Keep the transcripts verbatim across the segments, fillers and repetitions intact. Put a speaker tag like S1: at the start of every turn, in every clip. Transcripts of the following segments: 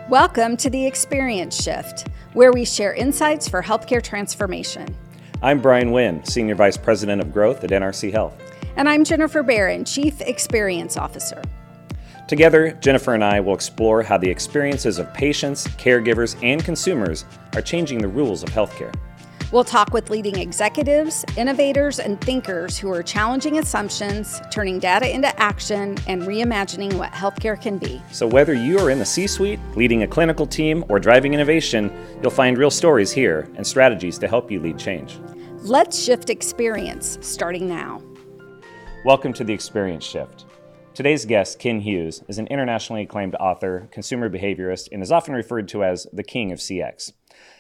S1: Welcome to the Experience Shift, where we share insights for healthcare transformation.
S2: I'm Brian Wynn, Senior Vice President of Growth at N R C Health.
S1: And I'm Jennifer Barron, Chief Experience Officer.
S2: Together, Jennifer and I will explore how the experiences of patients, caregivers, and consumers are changing the rules of healthcare.
S1: We'll talk with leading executives, innovators, and thinkers who are challenging assumptions, turning data into action, and reimagining what healthcare can be.
S2: So whether you are in the C-suite, leading a clinical team, or driving innovation, you'll find real stories here and strategies to help you lead change.
S1: Let's shift experience, starting now.
S2: Welcome to the Experience Shift. Today's guest, Ken Hughes, is an internationally acclaimed author, consumer behaviorist, and is often referred to as the king of C X.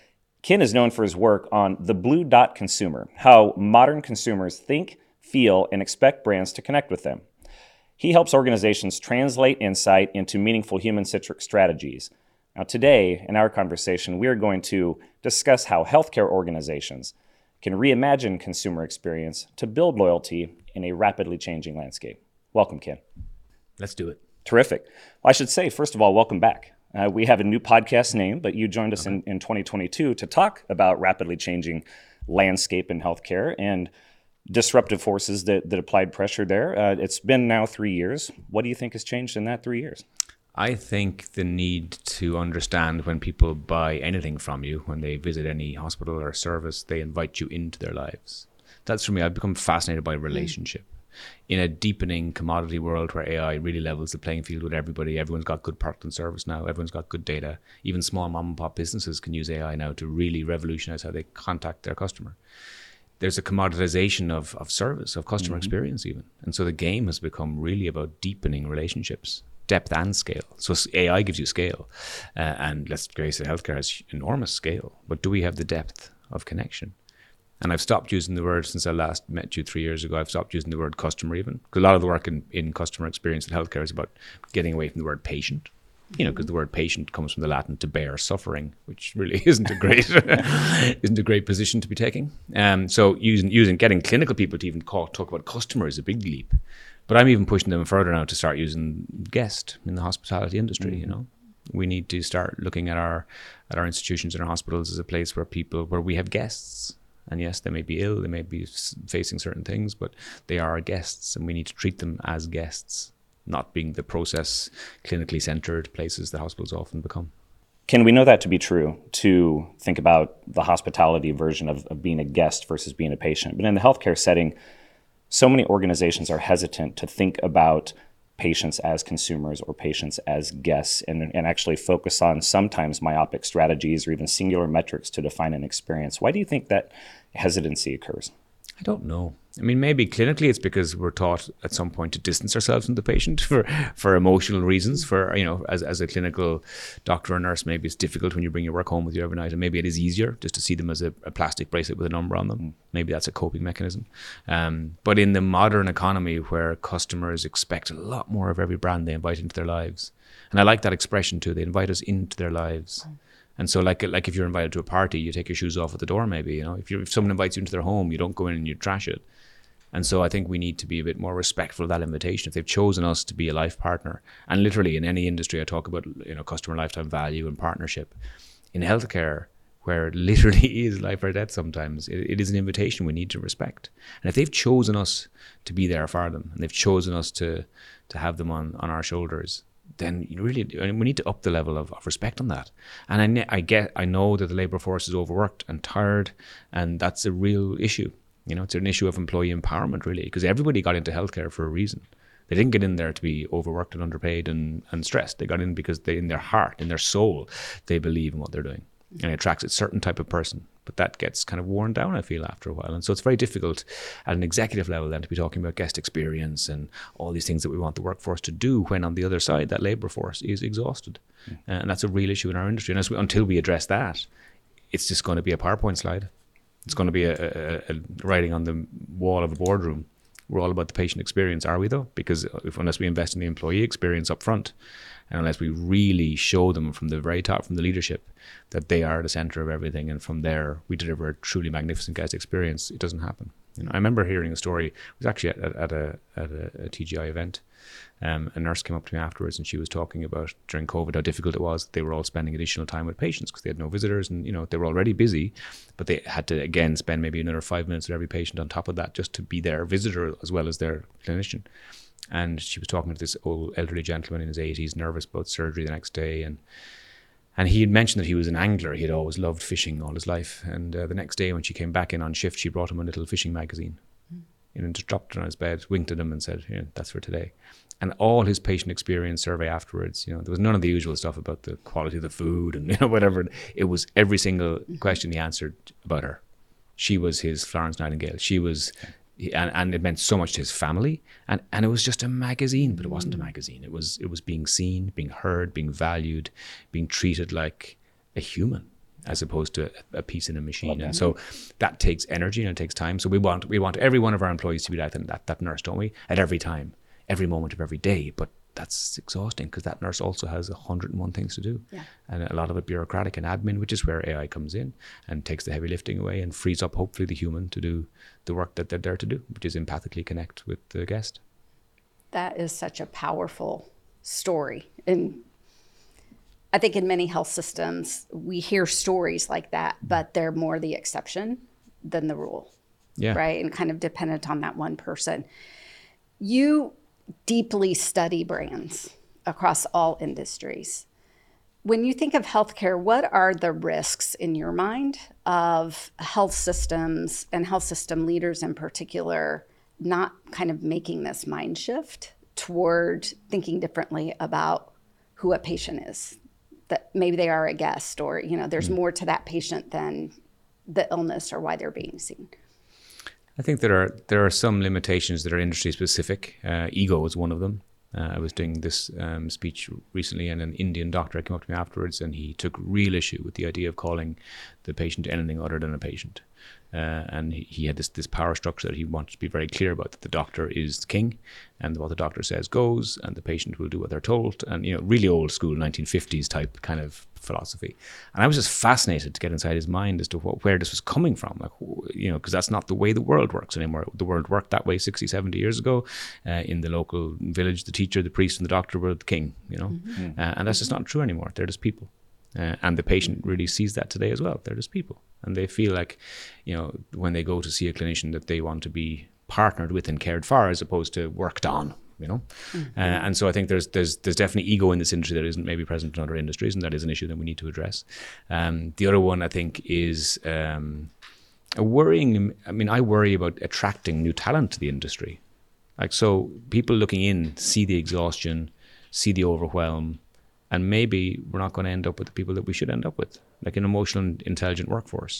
S2: Ken is known for his work on the Blue Dot Consumer, how modern consumers think, feel, and expect brands to connect with them. He helps organizations translate insight into meaningful human-centric strategies. Now today, in our conversation, we are going to discuss how healthcare organizations can reimagine consumer experience to build loyalty in a rapidly changing landscape. Welcome, Ken.
S3: Let's do it.
S2: Terrific. Well, I should say, first of all, welcome back. Uh, we have a new podcast name, but you joined us okay. in, in twenty twenty-two to talk about rapidly changing landscape in healthcare and disruptive forces that, that applied pressure there. Uh, it's been now three years. What do you think has changed in that three years?
S3: I think the need to understand when people buy anything from you, when they visit any hospital or service, they invite you into their lives. That's for me. I've become fascinated by relationship. Mm. In a deepening commodity world where A I really levels the playing field with everybody, everyone's got good product and service now, everyone's got good data. Even small mom and pop businesses can use A I now to really revolutionize how they contact their customer. There's a commoditization of, of service, of customer mm-hmm. experience even. And so the game has become really about deepening relationships, depth and scale. So A I gives you scale. Uh, and let's face it, healthcare has enormous scale. But do we have the depth of connection? And I've stopped using the word, since I last met you three years ago, I've stopped using the word customer even. Because a lot of the work in, in customer experience in healthcare is about getting away from the word patient. You know, because the word patient comes from the Latin to bear suffering, which really isn't a great isn't a great position to be taking. Um, so using using getting clinical people to even call, talk about customer is a big leap. But I'm even pushing them further now to start using guest in the hospitality industry, mm-hmm. you know. We need to start looking at our at our institutions and our hospitals as a place where people, where we have guests. And yes, they may be ill, they may be facing certain things, but they are our guests and we need to treat them as guests, not being the process clinically centered places that hospitals often become.
S2: Can we know that to be true, to think about the hospitality version of, of being a guest versus being a patient? But in the healthcare setting, so many organizations are hesitant to think about patients as consumers or patients as guests and, and actually focus on sometimes myopic strategies or even singular metrics to define an experience. Why do you think that hesitancy occurs?
S3: I don't know. I mean, maybe clinically it's because we're taught at some point to distance ourselves from the patient for, for emotional reasons. For, you know, as, as a clinical doctor or nurse, maybe it's difficult when you bring your work home with you every night, and maybe it is easier just to see them as a, a plastic bracelet with a number on them. Mm. Maybe that's a coping mechanism. Um, but in the modern economy where customers expect a lot more of every brand they invite into their lives, and I like that expression too, they invite us into their lives. Mm. And so like like if you're invited to a party, you take your shoes off at the door maybe, you know. If you if someone invites you into their home, you don't go in and you trash it. And so I think we need to be a bit more respectful of that invitation. If they've chosen us to be a life partner, and literally in any industry I talk about, you know, customer lifetime value and partnership. In healthcare, where it literally is life or death sometimes, it, it is an invitation we need to respect. And if they've chosen us to be there for them, and they've chosen us to to have them on, on our shoulders, then you really we need to up the level of, of respect on that. And I, I get, I know that the labour force is overworked and tired, and that's a real issue. You know, it's an issue of employee empowerment, really, because everybody got into healthcare for a reason. They didn't get in there to be overworked and underpaid and, and stressed. They got in because they, in their heart, in their soul, they believe in what they're doing. And it attracts a certain type of person. But that gets kind of worn down, I feel, after a while. And so it's very difficult at an executive level then to be talking about guest experience and all these things that we want the workforce to do when on the other side, that labour force is exhausted. Mm. And that's a real issue in our industry. And as we, until we address that, it's just going to be a PowerPoint slide. It's going to be a, a, a writing on the wall of a boardroom. We're all about the patient experience, are we though? Because if, unless we invest in the employee experience up front, and unless we really show them from the very top, from the leadership, that they are the center of everything, and from there we deliver a truly magnificent guest experience, it doesn't happen. You know, I remember hearing a story. It was actually at, at a at a, a T G I event. Um, a nurse came up to me afterwards, and she was talking about during COVID how difficult it was. They were all spending additional time with patients because they had no visitors, and you know they were already busy, but they had to again spend maybe another five minutes with every patient on top of that just to be their visitor as well as their clinician. And she was talking to this old elderly gentleman in his eighties, nervous about surgery the next day, and and he had mentioned that he was an angler. He had always loved fishing all his life, and uh, the next day when she came back in on shift, she brought him a little fishing magazine. Mm. You know, just dropped it on his bed, winked at him, and said, "Yeah, that's for today." And all his patient experience survey afterwards, you know, there was none of the usual stuff about the quality of the food and, you know, whatever. It was every single question he answered about her. She was his Florence Nightingale. She was, and, and it meant so much to his family. And, and it was just a magazine, but it wasn't a magazine. It was, it was being seen, being heard, being valued, being treated like a human, as opposed to a, a piece in a machine. And so that takes energy and it takes time. So we want, we want every one of our employees to be like that, that nurse, don't we? At every time. Every moment of every day, but that's exhausting because that nurse also has a hundred and one things to do, yeah. And a lot of it bureaucratic and admin, which is where A I comes in and takes the heavy lifting away and frees up hopefully the human to do the work that they're there to do, which is empathically connect with the guest.
S1: That is such a powerful story, and I think in many health systems we hear stories like that, but they're more the exception than the rule,
S3: yeah.
S1: Right, and kind of dependent on that one person. You deeply study brands across all industries. When you think of healthcare, what are the risks in your mind of health systems and health system leaders in particular not kind of making this mind shift toward thinking differently about who a patient is? That maybe they are a guest, or you know, there's mm. more to that patient than the illness or why they're being seen.
S3: I think there are there are some limitations that are industry specific. Uh, ego is one of them. Uh, I was doing this um, speech recently, and an Indian doctor came up to me afterwards, and he took real issue with the idea of calling the patient anything other than a patient. Uh, and he, he had this this power structure that he wanted to be very clear about, that the doctor is king, and what the doctor says goes, and the patient will do what they're told. And you know, really old school nineteen fifties type kind of philosophy. And I was just fascinated to get inside his mind as to what, where this was coming from. Like, you know, because that's not the way the world works anymore. The world worked that way sixty, seventy years ago. Uh, in the local village, the teacher, the priest, and the doctor were the king. You know, mm-hmm. uh, and that's just not true anymore. They're just people. Uh, and the patient really sees that today as well. They're just people. And they feel like, you know, when they go to see a clinician that they want to be partnered with and cared for as opposed to worked on, you know. Mm-hmm. Uh, and so I think there's there's there's definitely ego in this industry that isn't maybe present in other industries, and that is an issue that we need to address. Um, the other one, I think, is um, a worrying, I mean, I worry about attracting new talent to the industry. Like, so people looking in see the exhaustion, see the overwhelm, and maybe we're not going to end up with the people that we should end up with, like an emotional and intelligent workforce.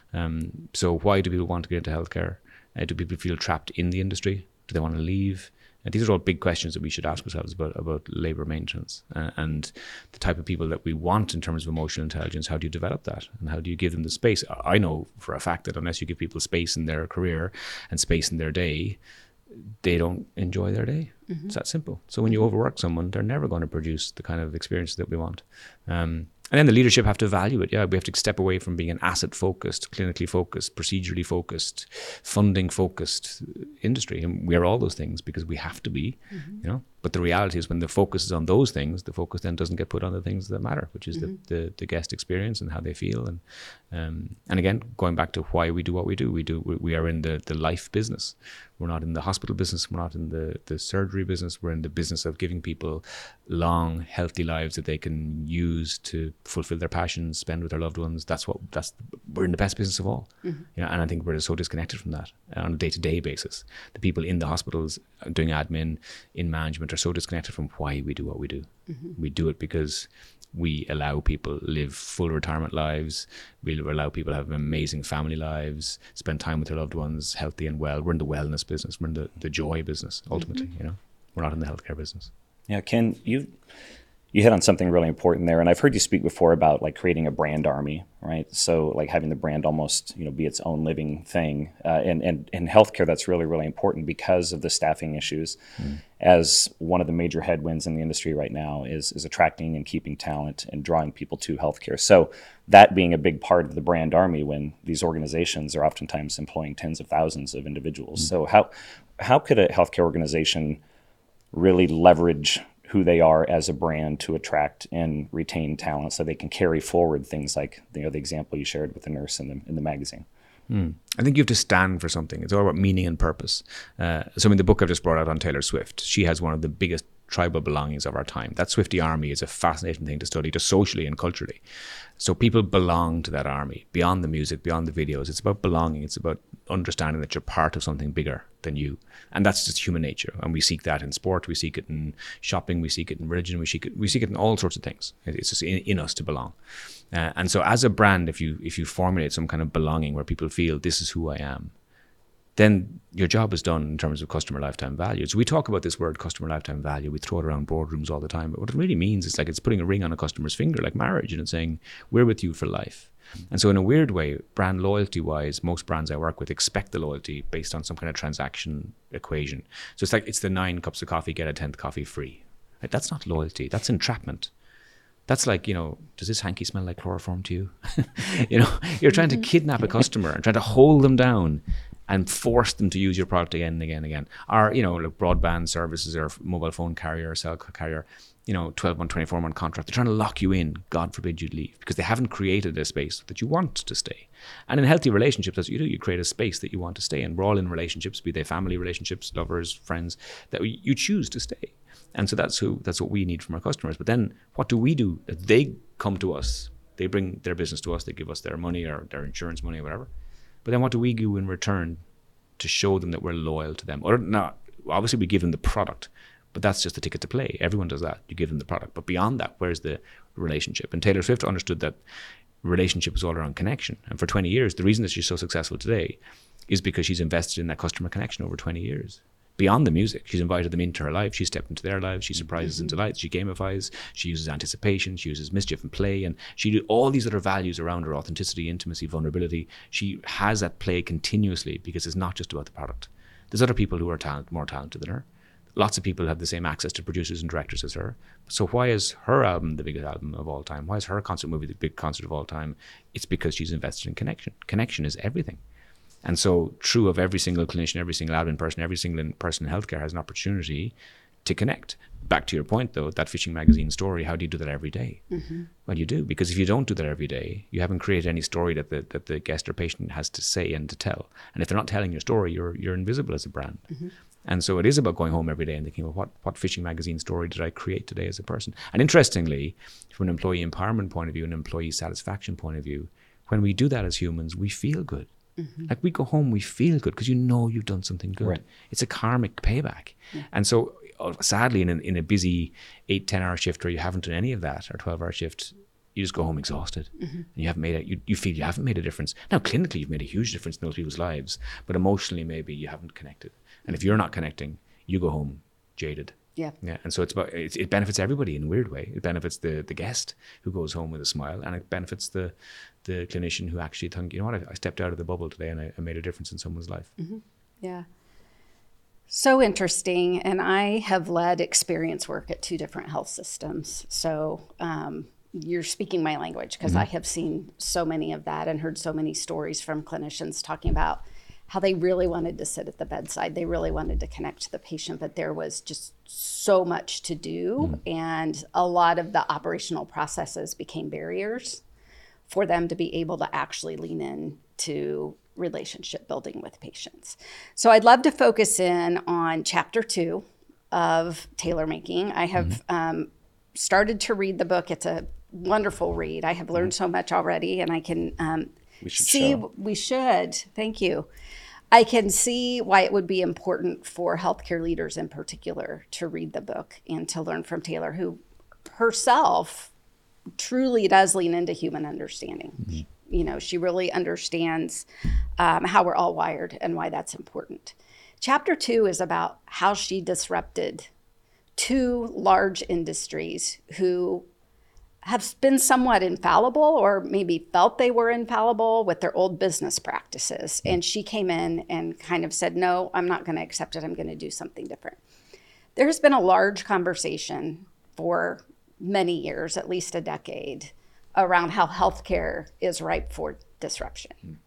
S3: Um, so why do people want to get into healthcare? Uh, do people feel trapped in the industry? Do they want to leave? And these are all big questions that we should ask ourselves about, about labour maintenance uh, and the type of people that we want in terms of emotional intelligence. How do you develop that? And how do you give them the space? I know for a fact that unless you give people space in their career and space in their day, they don't enjoy their day. Mm-hmm. It's that simple. So when you overwork someone, they're never going to produce the kind of experience that we want. Um, and then the leadership have to value it. Yeah, we have to step away from being an asset-focused, clinically focused, procedurally focused, funding-focused industry. And we are all those things because we have to be, mm-hmm. you know. But the reality is when the focus is on those things, the focus then doesn't get put on the things that matter, which is mm-hmm. the, the the guest experience and how they feel. And um, and again, going back to why we do what we do, we do we, we are in the, the life business. We're not in the hospital business. We're not in the, the surgery business. We're in the business of giving people long, healthy lives that they can use to fulfill their passions, spend with their loved ones. That's what that's we're in the best business of all. Mm-hmm. You know, and I think we're so disconnected from that on a day-to-day basis. The people in the hospitals doing admin, in management, are so disconnected from why we do what we do. Mm-hmm. We do it because we allow people live full retirement lives. We allow people to have amazing family lives, spend time with their loved ones, healthy and well. We're in the wellness business. We're in the, the joy business, ultimately. Mm-hmm. You know, we're not in the healthcare business.
S2: Yeah, Ken, you you hit on something really important there. And I've heard you speak before about like creating a brand army, right? So like having the brand almost, you know, be its own living thing. Uh, and, and in healthcare, that's really, really important because of the staffing issues. Mm. As one of the major headwinds in the industry right now is, is attracting and keeping talent and drawing people to healthcare. So that being a big part of the brand army when these organizations are oftentimes employing tens of thousands of individuals. Mm. So how how could a healthcare organization really leverage who they are as a brand to attract and retain talent so they can carry forward things like, you know, the example you shared with the nurse in the in the magazine?
S3: Mm. I think you have to stand for something. It's all about meaning and purpose. Uh, so in the book I've just brought out on Taylor Swift, she has one of the biggest tribal belongings of our time. That Swiftie army is a fascinating thing to study, just socially and culturally. So people belong to that army, beyond the music, beyond the videos. It's about belonging. It's about understanding that you're part of something bigger than you. And that's just human nature. And we seek that in sport, we seek it in shopping, we seek it in religion, we seek it, we seek it in all sorts of things. It's just in, in us to belong. Uh, and so as a brand, if you if you formulate some kind of belonging where people feel this is who I am, then your job is done in terms of customer lifetime value. So we talk about this word customer lifetime value. We throw it around boardrooms all the time. But what it really means is like it's putting a ring on a customer's finger, like marriage, and it's saying, we're with you for life. And so in a weird way, brand loyalty-wise, most brands I work with expect the loyalty based on some kind of transaction equation. So it's like it's the nine cups of coffee, get a tenth coffee free. Right? That's not loyalty. That's entrapment. That's like, you know, does this hanky smell like chloroform to you? You know, you're trying to kidnap a customer and trying to hold them down and force them to use your product again and again and again. Or, you know, like broadband services or mobile phone carrier or cell carrier, you know, twelve month, twenty-four month contract. They're trying to lock you in, God forbid you leave, because they haven't created a space that you want to stay. And in healthy relationships, that's what you do. You create a space that you want to stay in. We're all in relationships, be they family relationships, lovers, friends, that you choose to stay. And so that's who that's what we need from our customers. But then what do we do? They come to us. They bring their business to us. They give us their money or their insurance money or whatever. But then what do we do in return to show them that we're loyal to them? Or not, obviously we give them the product, but that's just the ticket to play. Everyone does that. You give them the product. But beyond that, where's the relationship? And Taylor Swift understood that relationship is all around connection. And for twenty years, the reason that she's so successful today is because she's invested in that customer connection over twenty years. Beyond the music, she's invited them into her life. She stepped into their lives. She surprises mm-hmm. and delights. She gamifies. She uses anticipation. She uses mischief and play. And she did all these other values around her: authenticity, intimacy, vulnerability. She has that play continuously because it's not just about the product. There's other people who are talent, more talented than her. Lots of people have the same access to producers and directors as her. So why is her album the biggest album of all time? Why is her concert movie the big concert of all time? It's because she's invested in connection. Connection is everything. And so true of every single clinician, every single admin person, every single person in healthcare has an opportunity to connect. Back to your point though, that Fishing Magazine story, how do you do that every day? Mm-hmm. Well, you do, because if you don't do that every day, you haven't created any story that the, that the guest or patient has to say and to tell. And if they're not telling your story, you're you're invisible as a brand. Mm-hmm. And so it is about going home every day and thinking, well, what, what Fishing Magazine story did I create today as a person? And interestingly, from an employee empowerment point of view, an employee satisfaction point of view, when we do that as humans, we feel good. Mm-hmm. Like we go home, we feel good because you know you've done something good. Right. It's a karmic payback. Yeah. And so sadly, in a, in a busy eight, ten hour shift where you haven't done any of that, or twelve hour shift, you just go home exhausted. Mm-hmm. And you haven't made a, you, you feel you haven't made a difference. Now, clinically, you've made a huge difference in those people's lives, but emotionally, maybe you haven't connected. And if you're not connecting, you go home jaded. Yeah. Yeah. And so it's about, it, it benefits everybody in a weird way. It benefits the the guest who goes home with a smile, and it benefits the the clinician who actually think, you know what, I, I stepped out of the bubble today and I, I made a difference in someone's life.
S1: Mm-hmm. Yeah. So interesting. And I have led experience work at two different health systems. So um, you're speaking my language because mm-hmm. I have seen so many of that and heard so many stories from clinicians talking about how they really wanted to sit at the bedside. They really wanted to connect to the patient, but there was just so much to do. Mm-hmm. And a lot of the operational processes became barriers for them to be able to actually lean in to relationship building with patients. So I'd love to focus in on chapter two of Tailor Making. I have mm-hmm. um, started to read the book. It's a wonderful read. I have learned mm-hmm. so much already, and I can um,
S2: we should
S1: see,
S2: show.
S1: we should, thank you. I can see why it would be important for healthcare leaders in particular to read the book and to learn from Taylor, who herself truly does lean into human understanding. Mm-hmm. You know, she really understands um, how we're all wired and why that's important. Chapter two is about how she disrupted two large industries who have been somewhat infallible, or maybe felt they were infallible with their old business practices. And she came in and kind of said, no, I'm not going to accept it. I'm going to do something different. There's been a large conversation for many years, at least a decade, around how healthcare is ripe for disruption. Mm.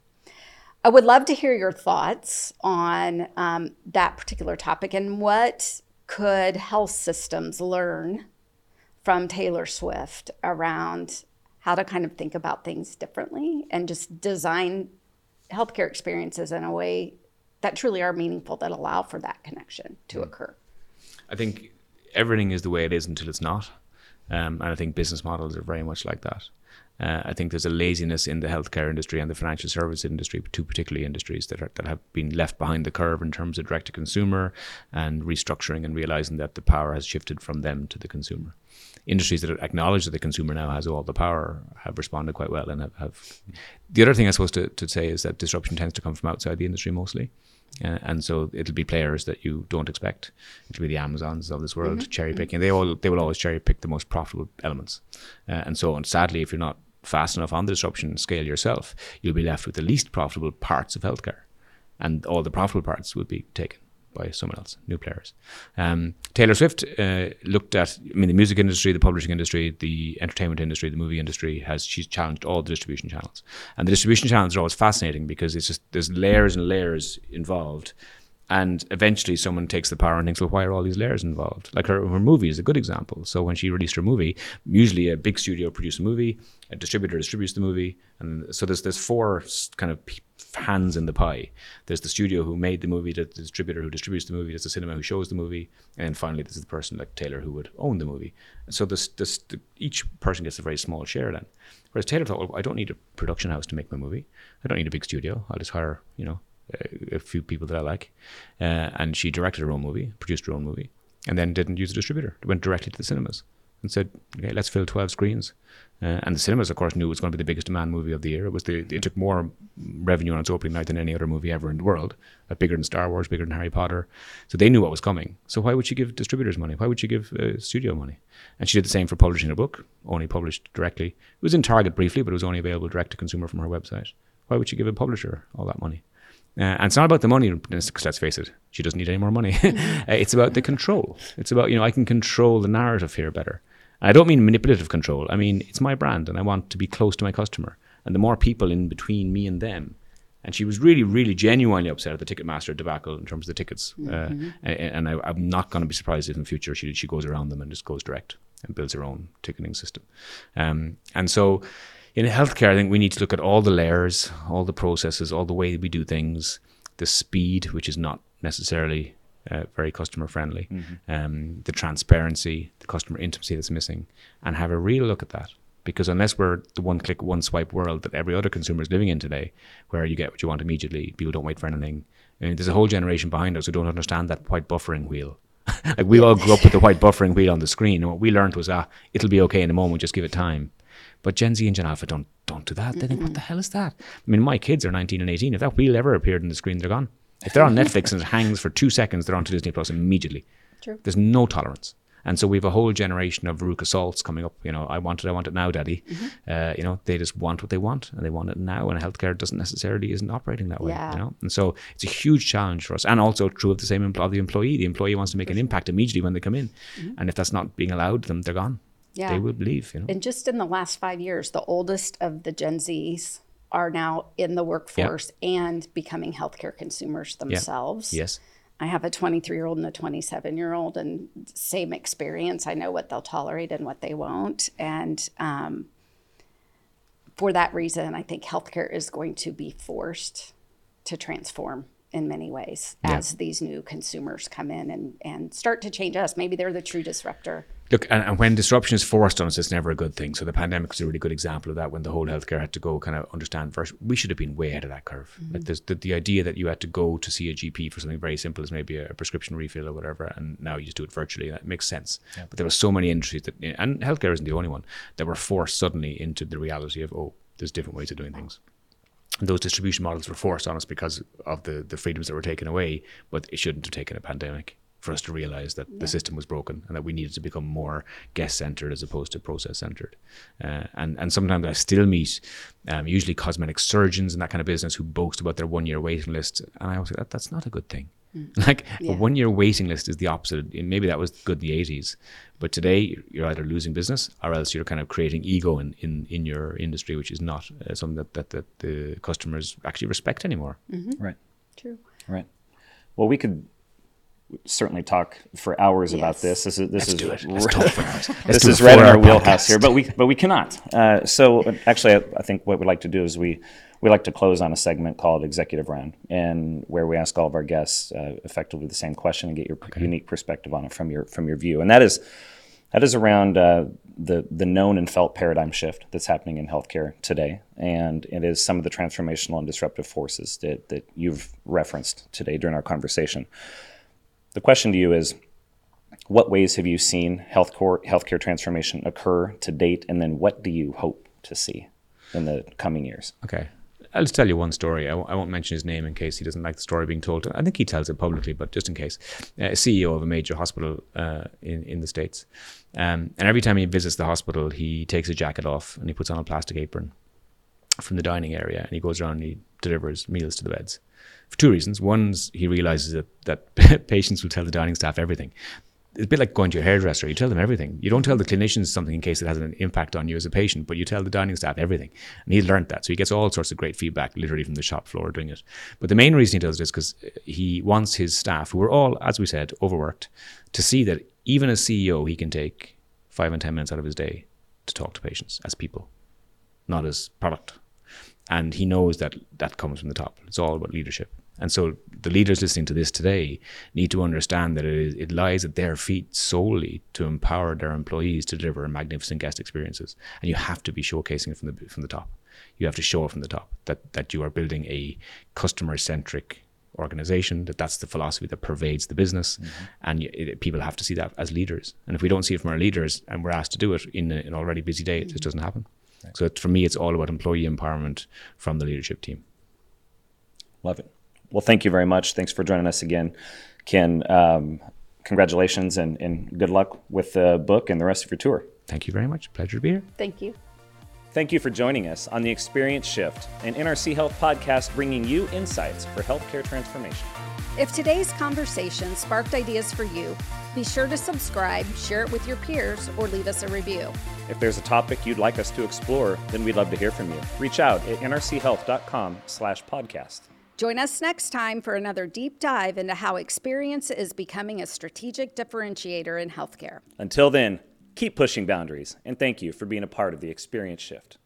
S1: I would love to hear your thoughts on um, that particular topic, and what could health systems learn from Taylor Swift around how to kind of think about things differently and just design healthcare experiences in a way that truly are meaningful, that allow for that connection to occur.
S3: I think everything is the way it is until it's not. Um, and I think business models are very much like that. Uh, I think there's a laziness in the healthcare industry and the financial service industry, two particularly industries that are, that have been left behind the curve in terms of direct to consumer and restructuring and realizing that the power has shifted from them to the consumer. Industries that acknowledge that the consumer now has all the power have responded quite well and have. have. The other thing I suppose to, to say is that disruption tends to come from outside the industry mostly. Uh, and so it'll be players that you don't expect. It'll be the Amazons of this world, mm-hmm. cherry picking. They all they will always cherry pick the most profitable elements. Uh, and so, and sadly, if you're not fast enough on the disruption scale yourself, you'll be left with the least profitable parts of healthcare. And all the profitable parts will be taken by someone else, new players. Um, Taylor Swift uh, looked at, I mean, the music industry, the publishing industry, the entertainment industry, the movie industry, has she's challenged all the distribution channels. And the distribution channels are always fascinating because it's just, there's layers and layers involved. And eventually someone takes the power and thinks, well, why are all these layers involved? Like her, her movie is a good example. So when she released her movie, usually a big studio produced a movie, a distributor distributes the movie. And so there's there's four kind of hands in the pie. There's the studio who made the movie, the distributor who distributes the movie, there's the cinema who shows the movie, and then finally there's the person like Taylor who would own the movie. And so this, this, the, each person gets a very small share then. Whereas Taylor thought, well, I don't need a production house to make my movie. I don't need a big studio. I'll just hire, you know, a few people that I like. Uh, and she directed her own movie, produced her own movie, and then didn't use a distributor. Went directly to the cinemas and said, okay, let's fill twelve screens. Uh, and the cinemas, of course, knew it was going to be the biggest demand movie of the year. It was the, it took more revenue on its opening night than any other movie ever in the world. Uh, bigger than Star Wars, bigger than Harry Potter. So they knew what was coming. So why would she give distributors money? Why would she give uh, studio money? And she did the same for publishing a book, only published directly. It was in Target briefly, but it was only available direct to consumer from her website. Why would she give a publisher all that money? Uh, and it's not about the money, because let's face it, she doesn't need any more money. uh, it's about the control. It's about, you know, I can control the narrative here better. And I don't mean manipulative control. I mean, it's my brand and I want to be close to my customer. And the more people in between me and them. And she was really, really genuinely upset at the Ticketmaster debacle in terms of the tickets. Mm-hmm. Uh, and and I, I'm not going to be surprised if in the future she she goes around them and just goes direct and builds her own ticketing system. Um, and so... In healthcare, I think we need to look at all the layers, all the processes, all the way we do things, the speed, which is not necessarily uh, very customer friendly, mm-hmm. um, the transparency, the customer intimacy that's missing, and have a real look at that. Because unless we're the one-click, one-swipe world that every other consumer is living in today, where you get what you want immediately, people don't wait for anything. I mean, there's a whole generation behind us who don't understand that white buffering wheel. Like we all grew up with the white buffering wheel on the screen, and what we learned was, ah, it'll be okay in a moment, just give it time. But Gen Z and Gen Alpha don't don't do that. They think, what the hell is that? I mean, my kids are nineteen and eighteen. If that wheel ever appeared on the screen, they're gone. If they're on Netflix and it hangs for two seconds, they're on to Disney Plus immediately.
S1: True.
S3: There's no tolerance. And so we have a whole generation of Veruca Salts coming up. You know, I want it, I want it now, Daddy. Mm-hmm. Uh, you know, they just want what they want, and they want it now. And healthcare doesn't necessarily isn't operating that way. Yeah. You know, and so it's a huge challenge for us. And also true of the same empl- of the employee. The employee wants to make an impact immediately when they come in, mm-hmm. and if that's not being allowed them, they're gone. Yeah. They would leave, you know.
S1: And just in the last five years, the oldest of the Gen Zs are now in the workforce yeah. and becoming healthcare consumers themselves.
S3: Yeah. Yes.
S1: I have a twenty-three-year-old and a twenty-seven-year-old, and same experience. I know what they'll tolerate and what they won't. And um, for that reason, I think healthcare is going to be forced to transform in many ways yeah. as these new consumers come in and, and start to change us. Maybe they're the true disruptor.
S3: Look, and, and when disruption is forced on us, it's never a good thing. So the pandemic is a really good example of that, when the whole healthcare had to go kind of understand first. We should have been way ahead of that curve. Mm-hmm. Like the, the idea that you had to go to see a G P for something very simple as maybe a prescription refill or whatever, and now you just do it virtually. That makes sense. Yeah. But there were so many industries that, and healthcare isn't the only one, that were forced suddenly into the reality of, oh, there's different ways of doing things. And those distribution models were forced on us because of the, the freedoms that were taken away, but it shouldn't have taken a pandemic. for us to realize that
S1: Yeah.
S3: the system was broken and that we needed to become more guest-centered as opposed to process-centered. Uh, and, and sometimes I still meet um, usually cosmetic surgeons and that kind of business who boast about their one-year waiting list. And I always say, that, that's not a good thing. Mm. Like
S1: Yeah.
S3: a one-year waiting list is the opposite. And maybe that was good in the eighties. But today, you're either losing business or else you're kind of creating ego in, in, in your industry, which is not uh, something that, that, that the customers actually respect anymore.
S1: Mm-hmm.
S2: Right.
S1: True.
S2: Right. Well, we could certainly talk for hours
S1: Yes.
S2: about this. This is this
S3: Let's
S2: is
S3: do it. Let's talk for hours. Let's
S2: this
S3: do
S2: is
S3: a
S2: right in our
S3: four-hour
S2: wheelhouse
S3: podcast.
S2: here, but we but we cannot. Uh, so actually, I, I think what we'd like to do is we we like to close on a segment called Executive Round, and where we ask all of our guests uh, effectively the same question and get your
S3: Okay.
S2: unique perspective on it from your from your view, and that is that is around uh, the the known and felt paradigm shift that's happening in healthcare today, and it is some of the transformational and disruptive forces that that you've referenced today during our conversation. The question to you is, what ways have you seen healthcare, healthcare transformation occur to date, and then what do you hope to see in the coming years?
S3: Okay. I'll just tell you one story. I, w- I won't mention his name in case he doesn't like the story being told. I think he tells it publicly, but just in case. Uh, a C E O of a major hospital uh, in, in the States. Um, and every time he visits the hospital, he takes his jacket off and he puts on a plastic apron from the dining area and he goes around and he delivers meals to the beds. For two reasons. One's he realizes that, that patients will tell the dining staff everything. It's a bit like going to your hairdresser. You tell them everything. You don't tell the clinicians something in case it has an impact on you as a patient, but you tell the dining staff everything. And he's learned that. So he gets all sorts of great feedback literally from the shop floor doing it. But the main reason he does it is because he wants his staff, who are all, as we said, overworked, to see that even as C E O, he can take five and ten minutes out of his day to talk to patients as people, not as product. And he knows that that comes from the top. It's all about leadership. And so the leaders listening to this today need to understand that it, is, it lies at their feet solely to empower their employees to deliver magnificent guest experiences. And you have to be showcasing it from the from the top. You have to show it from the top that, that you are building a customer-centric organization, that that's the philosophy that pervades the business. Mm-hmm. And you, it, people have to see that as leaders. And if we don't see it from our leaders and we're asked to do it in a, an already busy day, it just doesn't happen. Right. So it, for me, it's all about employee empowerment from the leadership team.
S2: Love it. Well, thank you very much. Thanks for joining us again, Ken. Um, congratulations and, and good luck with the book and the rest of your tour.
S3: Thank you very much. Pleasure to be here.
S1: Thank you.
S2: Thank you for joining us on The Experience Shift, an N R C Health podcast bringing you insights for healthcare transformation.
S1: If today's conversation sparked ideas for you, be sure to subscribe, share it with your peers, or leave us a review.
S2: If there's a topic you'd like us to explore, then we'd love to hear from you. Reach out at nrchealth.com slash podcast.
S1: Join us next time for another deep dive into how experience is becoming a strategic differentiator in healthcare.
S2: Until then, keep pushing boundaries, and thank you for being a part of The Experience Shift.